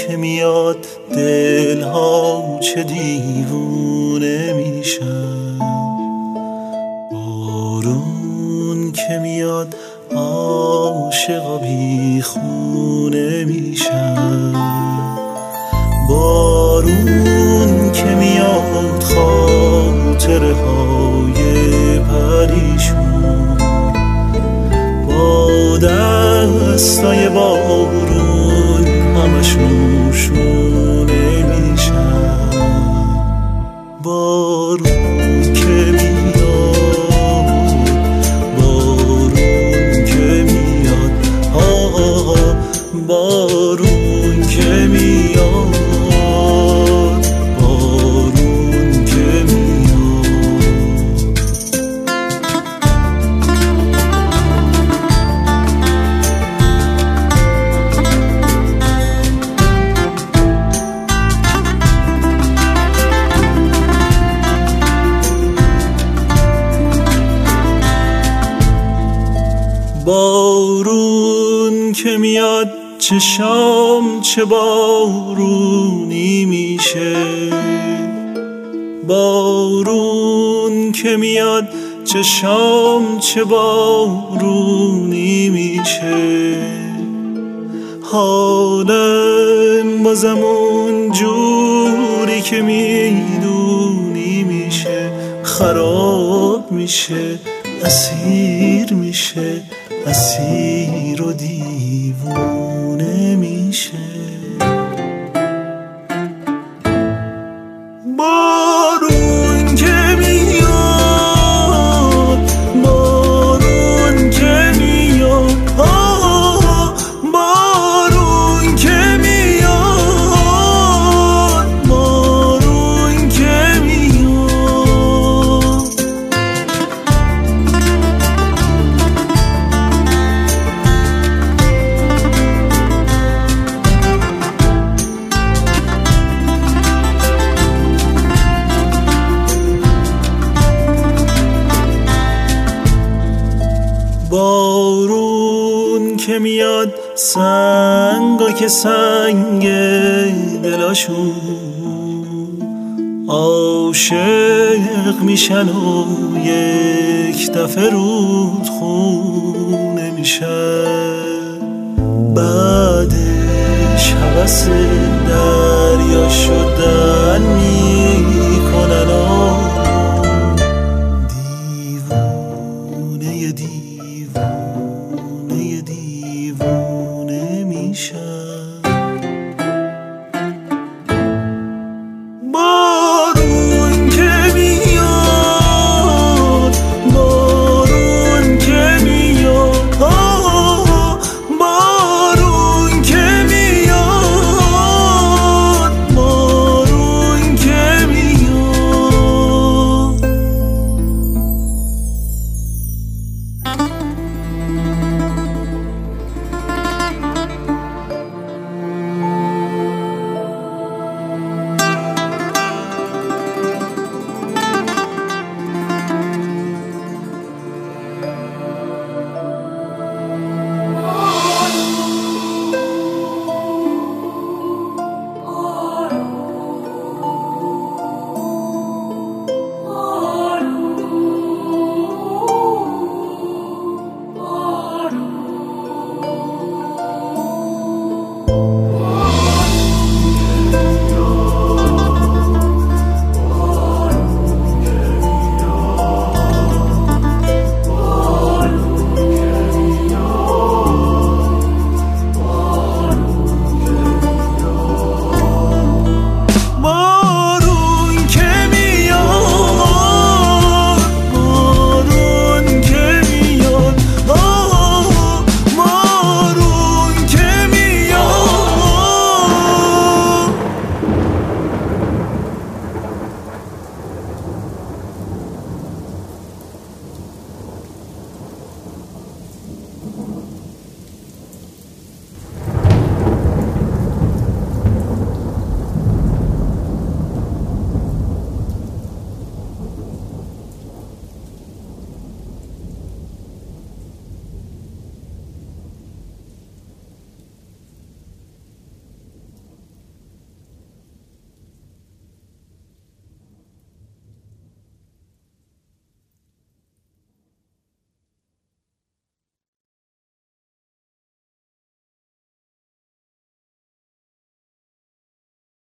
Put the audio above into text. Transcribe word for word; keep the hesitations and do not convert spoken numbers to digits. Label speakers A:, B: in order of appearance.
A: که میاد دلها چه دیوونه میشن، بارون که میاد عاشقا بیخونه میشن، بارون که میاد خاطره های پریشون با دستای بارون همشون شونه میشن. بارون که میاد، بارون که میاد، آه بارون که میاد، بارون که میاد. بارون که میاد چه شام چه بارونی میشه، بارون که میاد چه شام چه بارونی میشه، حالم بازم اون جوری که میدونی میشه، خراب میشه، اسیر میشه، اسیر و دیوونه میشه. بارون که میاد، بارون که میاد، آه بارون که میاد، بارون که میاد. بارون که میاد سنگا که سنگ دلاشون عاشق میشن و یک دفعه رودخونه میشن، بعدش هوس